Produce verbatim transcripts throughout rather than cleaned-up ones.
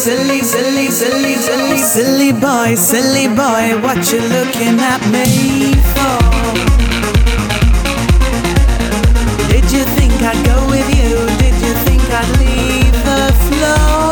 silly, silly, silly, silly, silly boy, silly boy, what you looking at me for? Did you think I'd go with you? Did you think I'd leave the floor?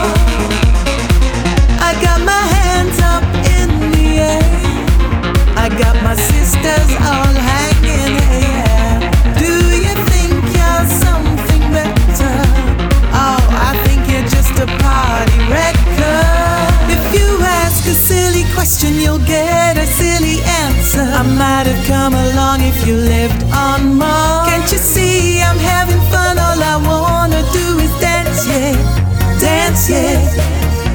I got my hands up in the air, I got my sisters all hanging here. Do you think you're something better? Oh, I think you're just a party wrecker. If you ask a silly question, you'll get a silly answer. I might have come along if you lived on Mars. Can't you see I'm having fun? All I wanna do is dance, yeah, dance, yeah.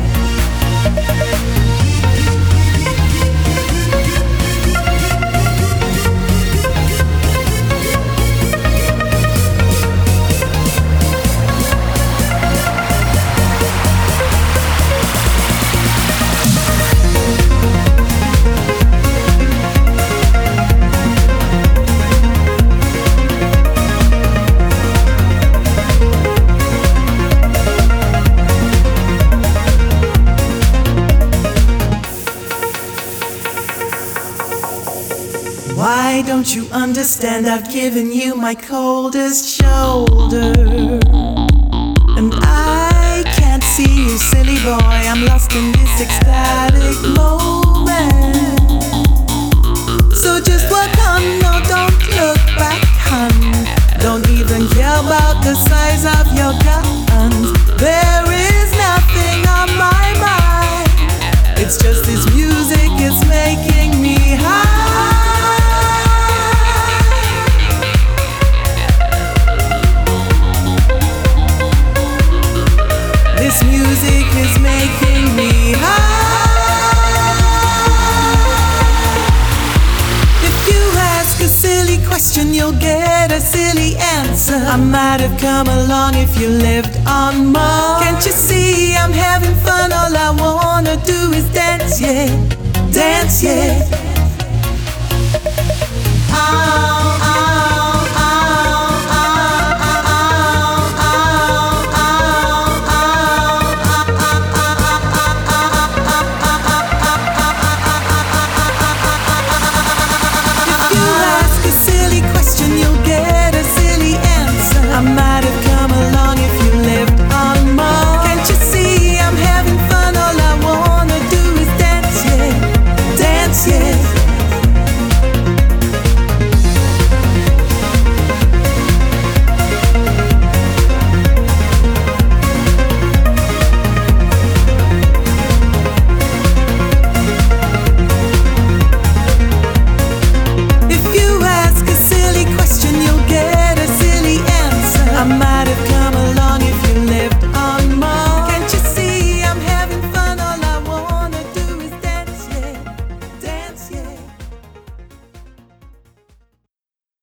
Why don't you understand? I've given you my coldest shoulder, and I can't see you, silly boy. I'm lost in this ecstatic moment. So just walk on, no, don't look back, hun. Don't even care about the size of your guns. There is nothing on my mind. It's just this music, it's making me high. This music is making me high. If you ask a silly question, you'll get a silly answer. I might have come along if you lived on Mars. Can't you see I'm having fun? All I wanna do is dance, yeah, dance, yeah.